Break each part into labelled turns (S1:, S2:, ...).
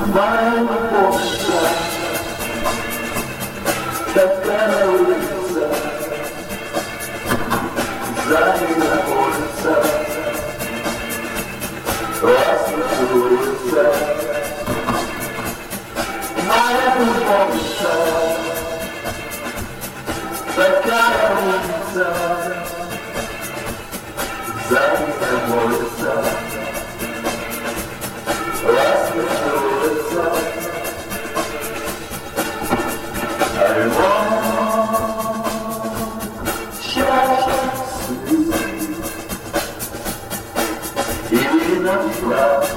S1: Моя любовница, такая улица, за ней находится, вас целуется. Моя любовница, такая улица, за ней находится, вас целуется. I want счастье и назвать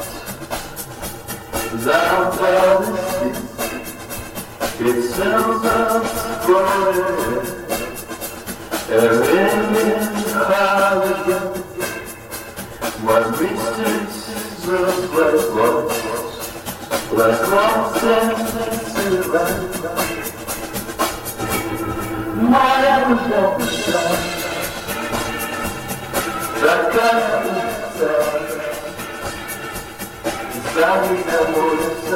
S1: забавности и сердце скорее. Every holiday, what mysteries reflect lost, like lost and silver. Моя любовница, такая улица, за меня молится,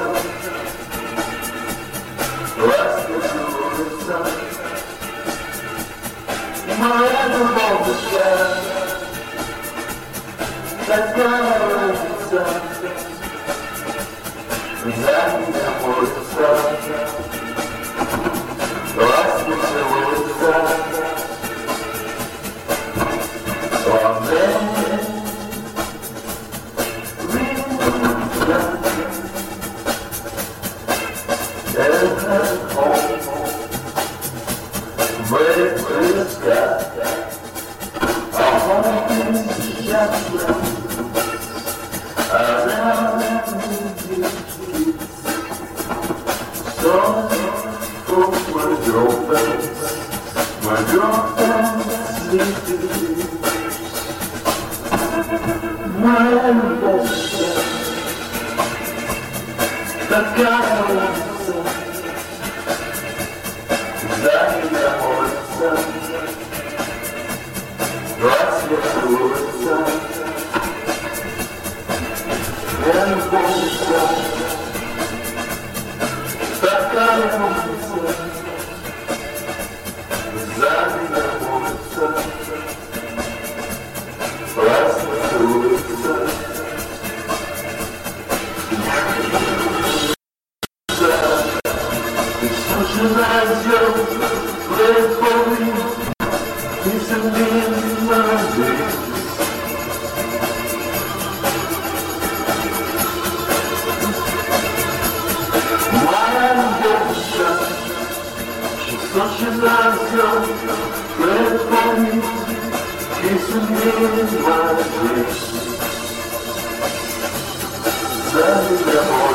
S1: ласка целуется. Моя любовница, такая улица, за меня молится, ласка целуется. Моя любовница, такая улица, за меня молится, вас целуется. Моя любовница, такая улица, за меня молится, вас целуется. Kissing me in my dreams,